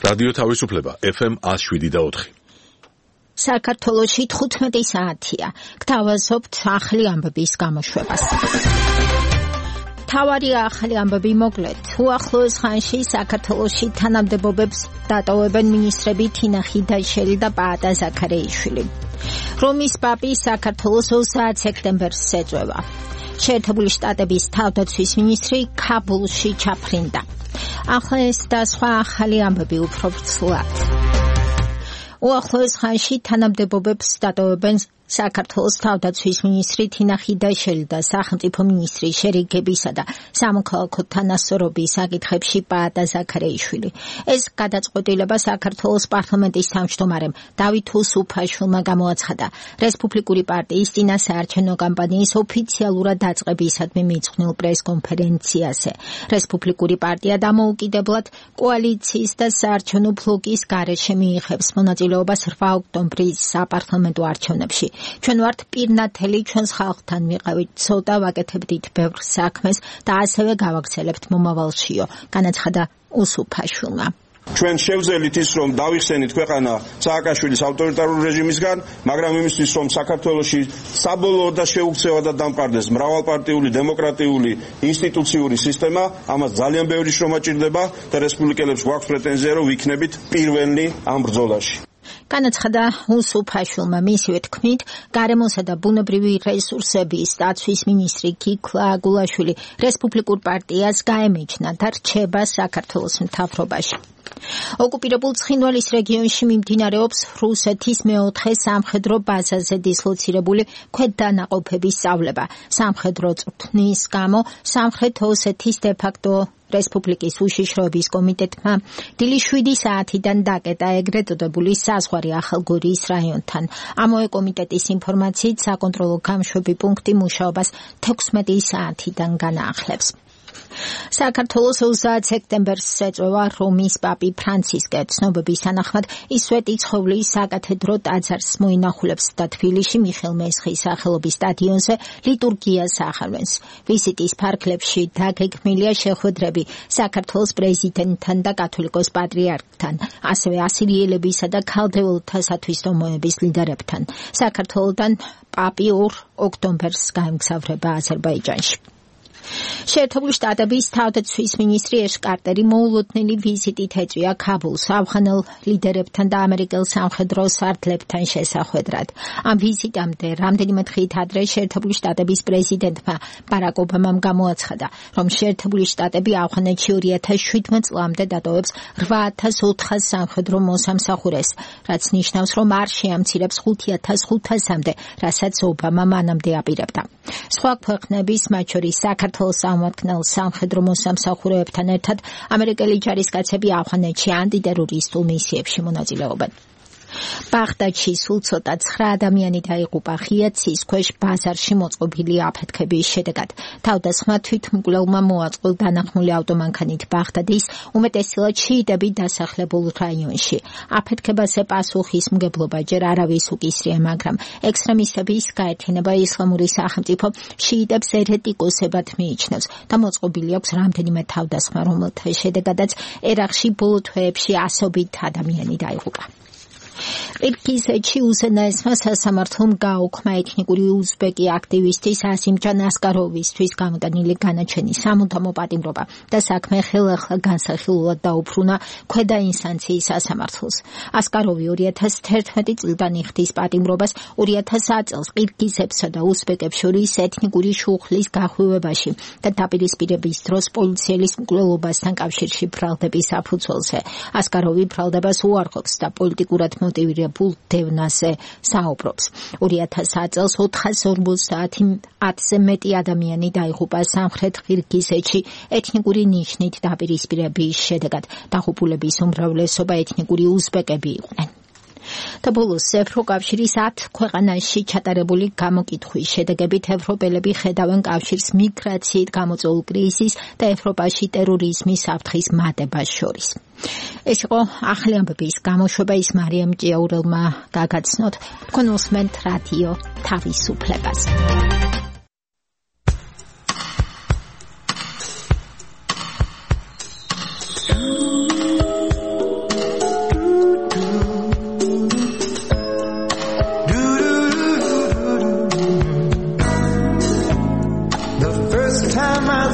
რადიო თავისუფლება FM 107.4. საქართველოში 15 საათია. გთავაზობთ ახალი ამბების გამოშვებას. თავარი ახალი ამბები მოკლედ. უახლოეს ხანში საქართველოში თანამდებობებს დატოვებენ მინისტრები თინა ხიდაშელი და პაატა ზაქარეიშვილი. რომის პაპი საქართველოს 20 სექტემბერს ეწვევა. შეერთებული შტატების თავდაცვის მინისტრი ქაბულში ჩაფრინდა. ახლა ეს და სხვა ახალი ამბები უფრო ფრთლად. უახლოეს ხანში თანამდებობებს დატოვებენ საქართველოს თავდაცვის მინისტრი თინა ხიდაშელი და სახელმწიფო მინისტრი შერიგებისა და სამოქალაქო თანასწორობის საკითხებში პაატა ზაქარეიშვილი. ეს გადაწყვეტილება საქართველოს პარლამენტის თავმჯდომარემ დავით უსუფაშვილმა გამოაცხადა რესპუბლიკური პარტიის წინა საარჩევნო კამპანიის ოფიციალურად დაწყებისადმი მიწყვნილ პრესკონფერენციაზე. რესპუბლიკური პარტია დამოუკიდებლად კოალიციის და საარჩევნო ბლოკის გარეშე მიიღებს მონაწილეობას 8 ოქტომბრის საპარლამენტო არჩევნებში. ჩვენ ვართ პირნათელი ჩვენს ხალხთან მიყავით ცოტა ვაკეთებდით ბევრ საქმეს და ასევე გავაგრძელებთ მომავალშიო, განაცხადა უსუფაშვილმა. ჩვენ შევძელით ის, რომ დავიხსენით ქვეყანა სააკაშვილის ავტორიტარული რეჟიმისგან, მაგრამ იმისთვის, რომ საქართველოში საბოლოოდ და შეუქცევად დამყარდეს მრავალპარტიული დემოკრატიული ინსტიტუციური სისტემა, ამას ძალიან ბევრი შრომა ჭირდება და რესპუბლიკელებს გვაქვს პრეტენზია, რომ ვიქნებით პირველნი ამ ბრძოლაში. განაცხადა უსუფაშვილმა. მისივე თქმით, გარემოსა და ბუნებრივი რესურსების დაცვის მინისტრი ქიქლა გულაშვილი რესპუბლიკურ პარტიას გაემიჯნა და რჩება საქართველოს მთავრობაში. ოკუპირებულ ცხინვალის რეგიონში მიმდინარეობს რუსეთის მეოთხე სამხედრო ბაზაზე დისლოცირებული ქვედანაყოფების სწავლება. სამხედრო წვრთნის გამო სამხრეთ ოსეთის დე-ფაქტო რესპუბლიკის უშიშროების კომიტეტმა დილის 7 საათიდან დაკეტა ეგრეთ წოდებული საზღვარი ახალგორიის რაიონთან. ამავე კომიტეტის ინფორმაციით საკონტროლო გამშვები პუნქტი მუშაობას 16 საათიდან განაახლებს. საქართველოს 20 სექტემბერს ეწვევა რომის პაპი ფრანცისკე. ცნობების თანახმად ის სვეტიცხოვლის საკათედრო ტაძარს მოინახულებს და თბილისში მიხეილ მესხის სახელობის სტადიონზე ლიტურგიას ახარვენს. ვიზიტის ფარგლებში დაგეგმილია შეხვედრები საქართველოს პრეზიდენტთან და კათოლიკოს პატრიარქთან, ასევე ასირიელებისა და ქალდეულთა სათვისტომოების ლიდერებთან. საქართველოდან პაპი 2 ოქტომბერს გაემგზავრება აზერბაიჯანში. შეერთებული შტატების თავდაცვის მინისტრი ეშ კარტერი მოულოდნელი ვიზიტით ეწვია ქაბულს ავღანელ ლიდერებთან და ამერიკელ სამხედრო სარდლებთან შესახვედრად. ამ ვიზიტამდე რამდენიმე დღით ადრე შეერთებული შტატების პრეზიდენტმა ბარაკ ობამამ გამოაცხადა, რომ შეერთებული შტატები ავღანეთში 2017 წლამდე დატოვებს 8400 სამხედრო მოსამსახურეს, რაც ნიშნავს, რომ არ შეამცირებს 5500-მდე, რასაც ობამა მანამდე აპირებდა. სხვა ქვეყნების, მათ შორის საქართველოს სამართლ სამხედრო მოსამსახურეებთან ერთად ამერიკელი ჯარისკაცები ავღანეთში ანტიტერორისტულ მისიებში მონაწილეობენ. ბაღდადში სულ ცოტა 9 ადამიანი დაიღუპა ღია ცის ქვეშ ბაზარში მოწყობილი აფეთქების შედეგად. თავდასხმა თვითმკვლელმა მოაწყო დანახმული ავტომანქანით ბაღდადის უმეტესწილად შიიტები დასახლებულ რაიონში. აფეთქებაზე პასუხისმგებლობა ჯერ არავის უკისრია, მაგრამ ექსტრემისტების გაერთიანება ისლამური სახელმწიფო შიიტებს ერეტიკოსებად მიიჩნევს და მოწყობილი აქვს რამდენიმე თავდასხმა, რომელთა შედეგადაც ერაყში ბოლო თვეებში ასობით ადამიანი დაიღუპა. ყირგიზეთში უზენაესმა სასამართლომ გააუქმა ეთნიკური უზბეკი აქტივისტის ასიმჯან ასკაროვისთვის გამოტანილი განაჩენის სამუდამო პატიმრობა და საქმე ხელახლა განსახილულად დაუბრუნა ქვედა ინსტანციის სასამართლოს. ასკაროვი 2011 წლიდან იხდის პატიმრობას 2000 წელს ყირგიზებსა და უზბეკებს შორის ეთნიკური შუხლის გახვევებაში და დაპირისპირების დროს პოლიციელის მკვლელობასთან კავშირში ბრალდების საფუძველზე. ასკაროვი ბრალდებას უარყოფს და პოლიტიკურად მოტივირებულ დევნაზე საუბრობს. 2000 წელს 450-ზე მეტი ადამიანი დაიღუპა სამხრეთ ყირგიზეთში ეთნიკური ნიშნით დაპირისპირების შედეგად. დაღუპულების უმრავლესობა ეთნიკური უზბეკები იყვნენ. და ბოლოს ევროკავშირის 10 ქვეყანაში ჩატარებული გამოკითხვის შედეგებით ევროპელები ხედავენ კავშირს მიგრაციით გამოწვეულ კრიზისს და ევროპაში ტერორიზმის საფრთხის მატებას შორის. ეს იყო ახალი ამბების გამოშვება, ის მარიამ ჭიაურელმა გაგაცნოთ. თქვენ უსმენთ რადიო თავისუფლებას.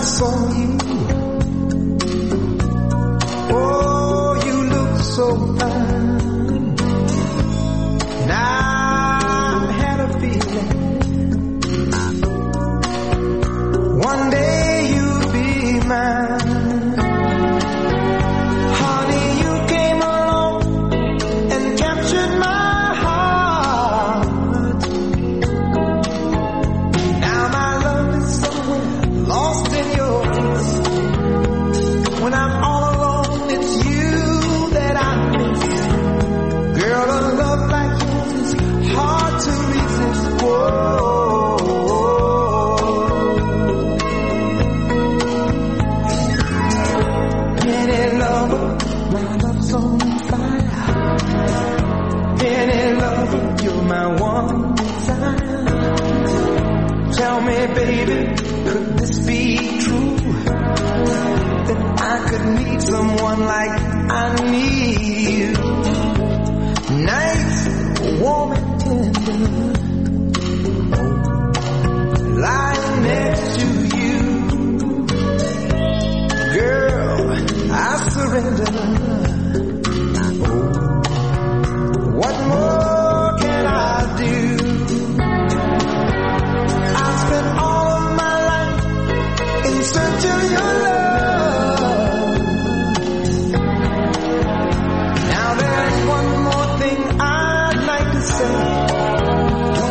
saw you. Oh, you look so fine. Now I had a feeling one day you'll be mine. Honey, you came along and captured my heart. Now my love is somewhere lost in your eyes. When I'm all alone, it's you that I miss. Girl, a love like yours is hard to resist. Whoa. Penny lover, my love's on fire. Penny lover, you're my one desire. Tell me, baby, could this be true? That I could need someone like I need you. Nights warm and tender, lying next to you. Girl, I surrender. What more can I do? I spent all of my life in search of your love. Now there's one more thing I'd like to say.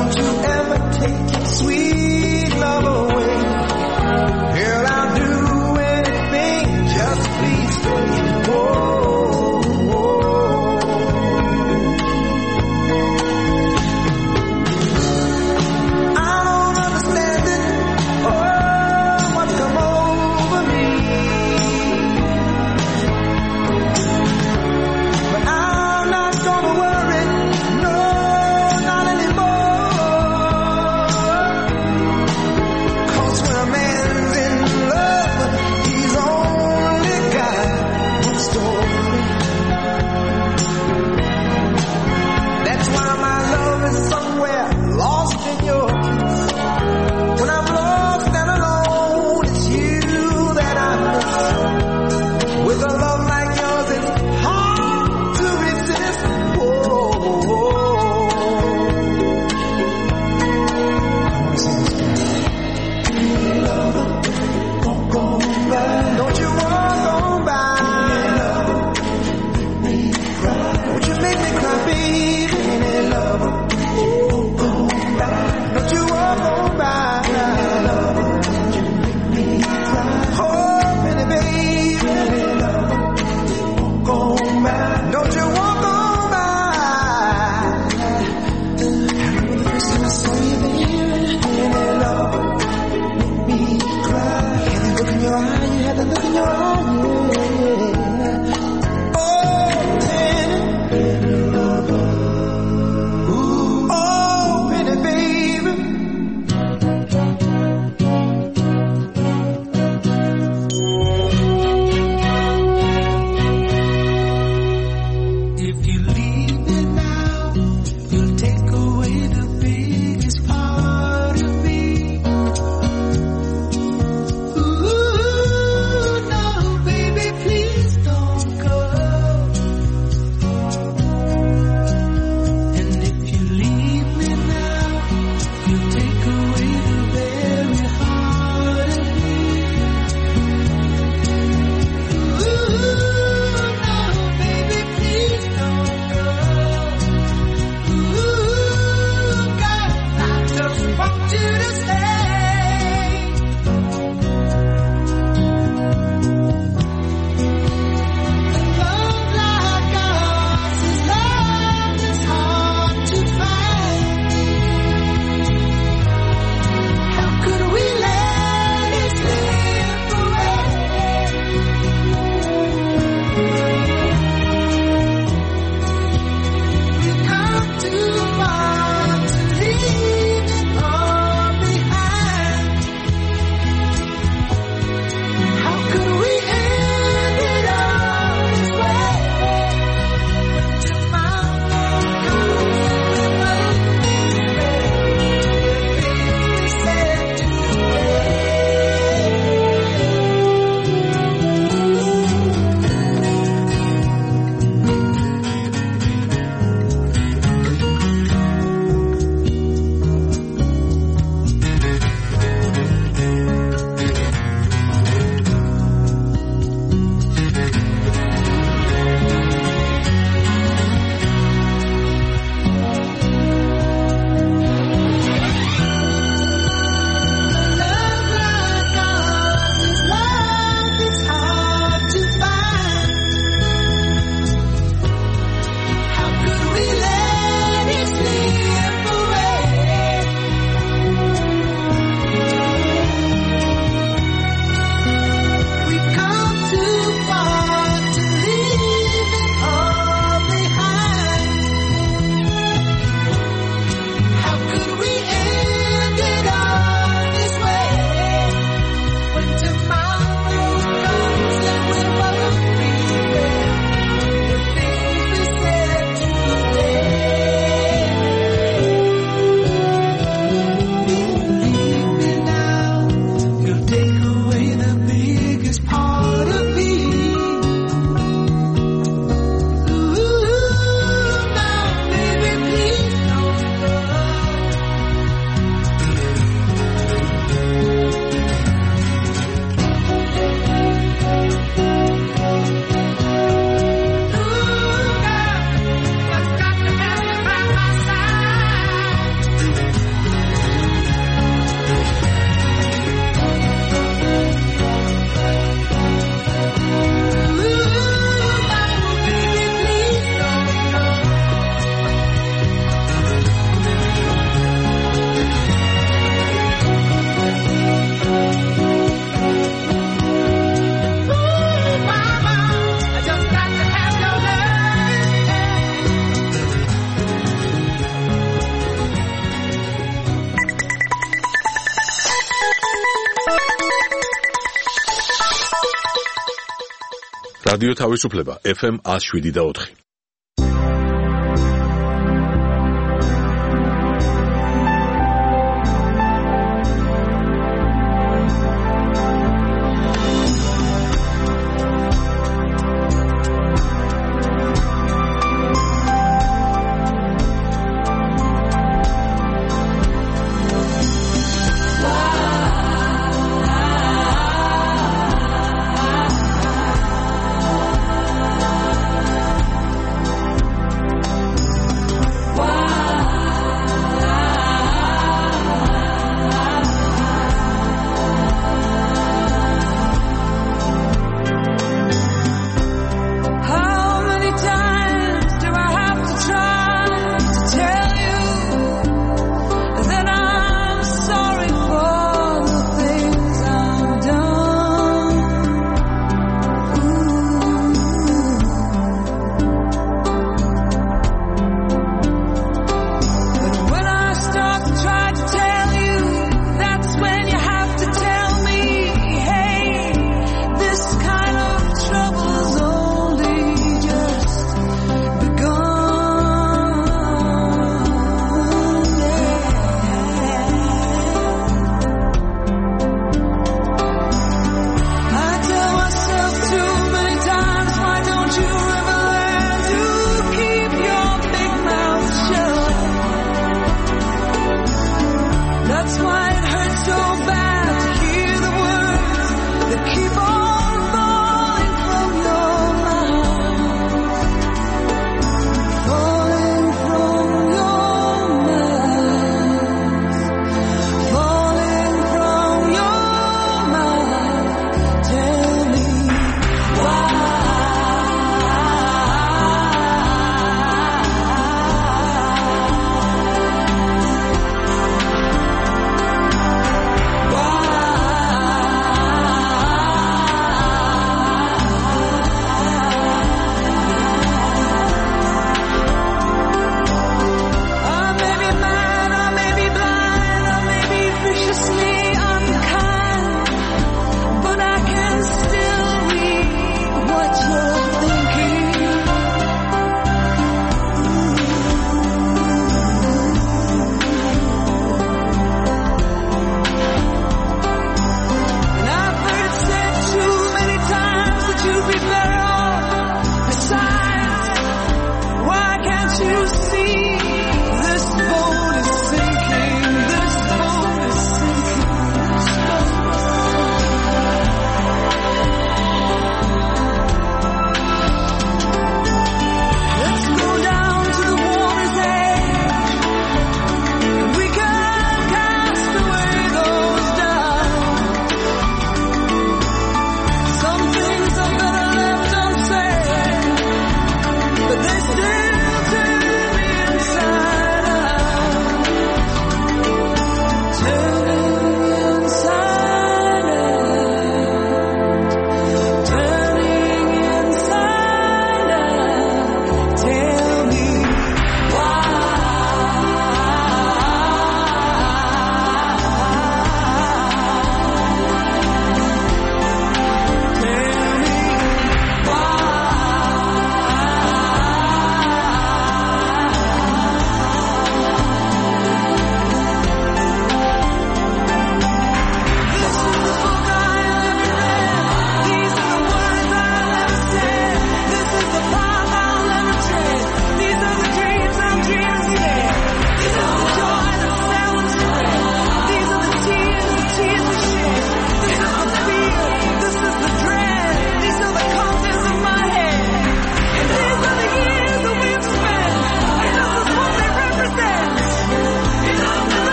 რადიო თავისუფლება FM 107.4.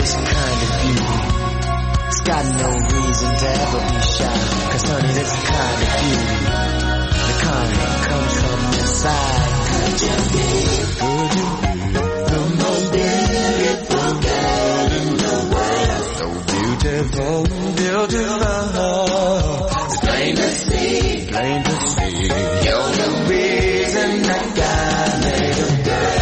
this kind of beauty, it's got no reason to ever be shy. 'Cause honey, this kind of beauty, the kind that comes from inside. Could you be the most beautiful girl in the world? So beautiful, beautiful. It's plain to see, plain to see. You're the reason that God made a girl.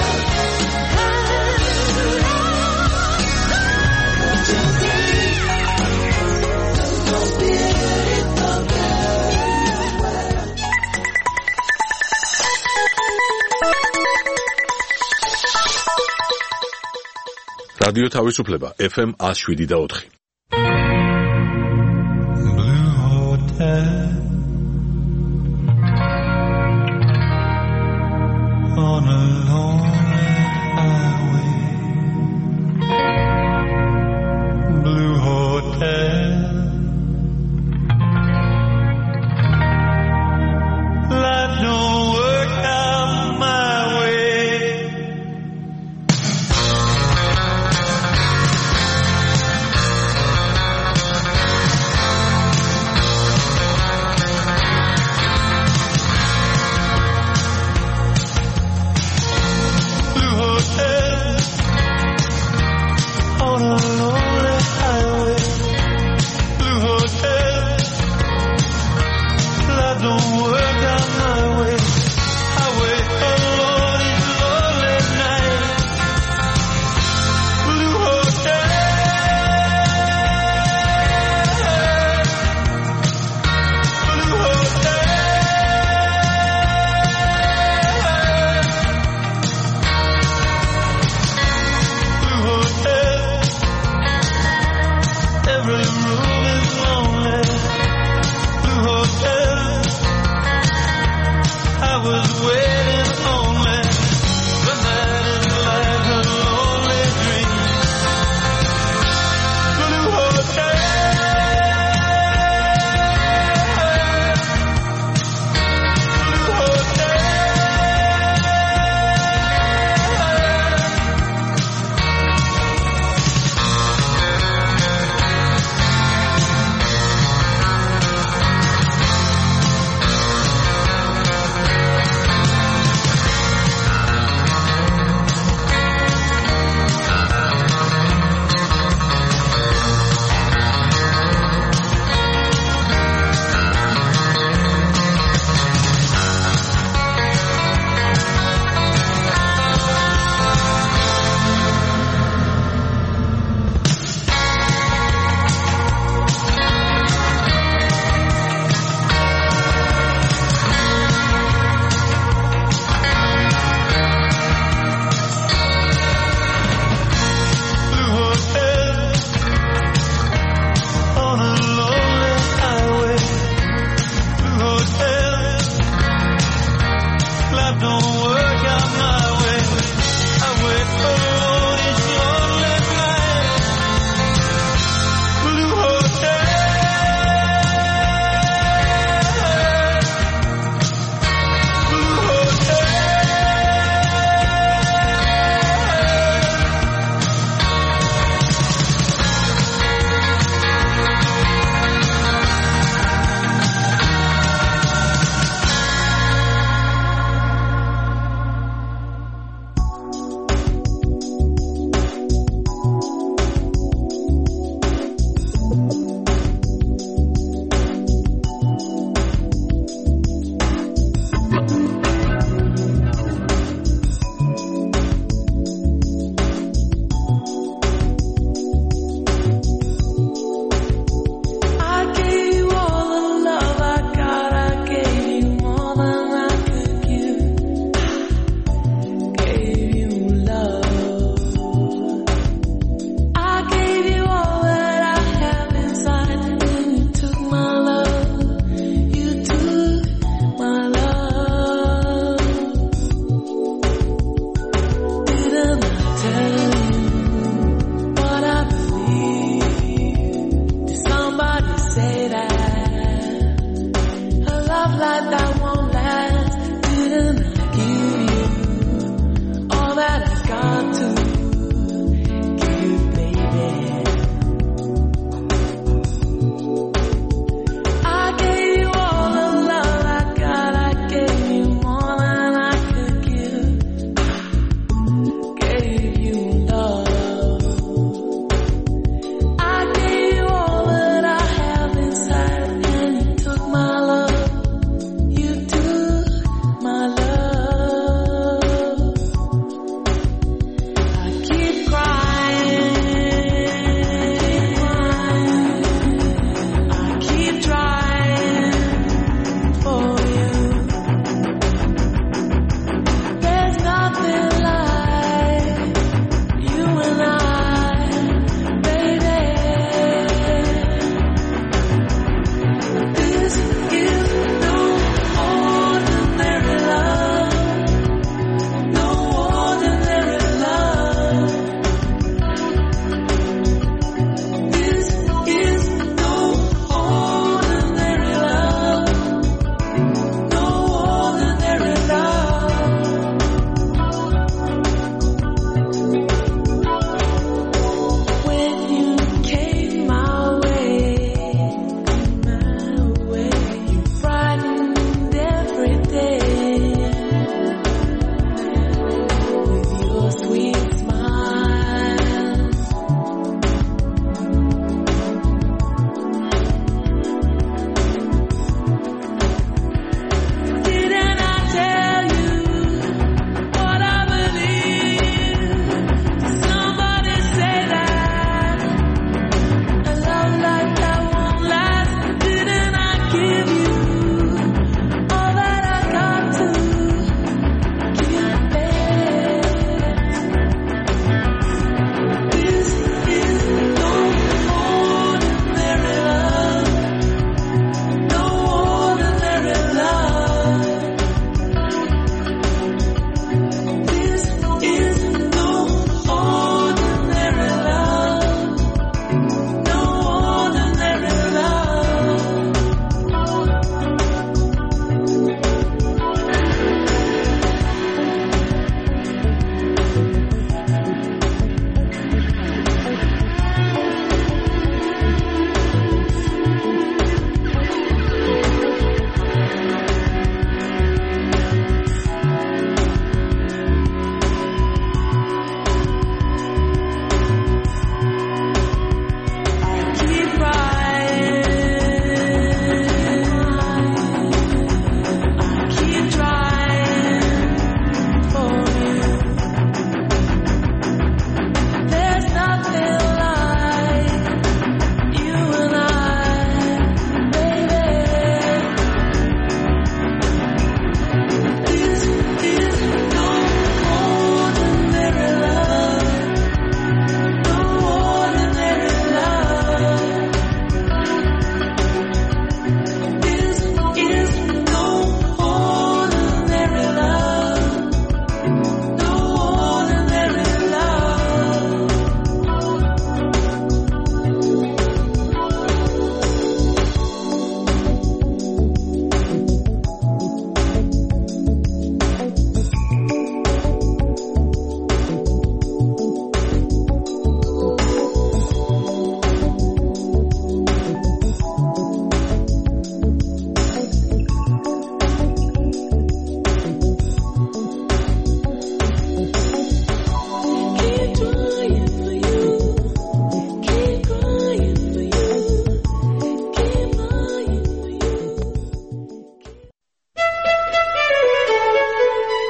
რადიო თავისუფლება FM 107.4. Blue Hotel on a lonely highway. Blue Hotel, life don't work out my way.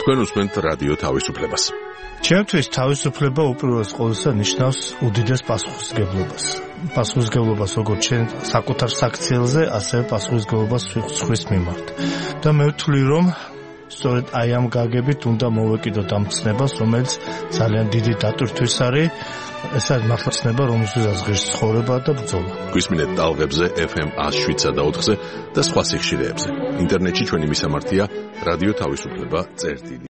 თქვენ უსმენთ რადიო თავისუფლებას. ჩემთვის თავისუფლება უპირველეს ყოვლისა ნიშნავს უდიდეს პასუხისმგებლობას. პასუხისმგებლობას როგორც ჩვენ საკუთარ საქციელზე, ასევე პასუხისმგებლობას სხვის მიმართ. და მე ვთვლი, რომ სწორედ აი ამ გაგებით უნდა მოვეკიდოთ ამ ცნებას, რომელიც ძალიან დიდი დატვირთვის არის. ეს არის მართლა ცნება, რომელსაც ღირს ცხოვრება და ბრძოლა. გვისმინეთ ტალღებზე FM 107.4-ზე და სხვა სიხშირეებზე. ინტერნეტში ჩვენი მისამართია რადიო თავისუფლება წერტილი.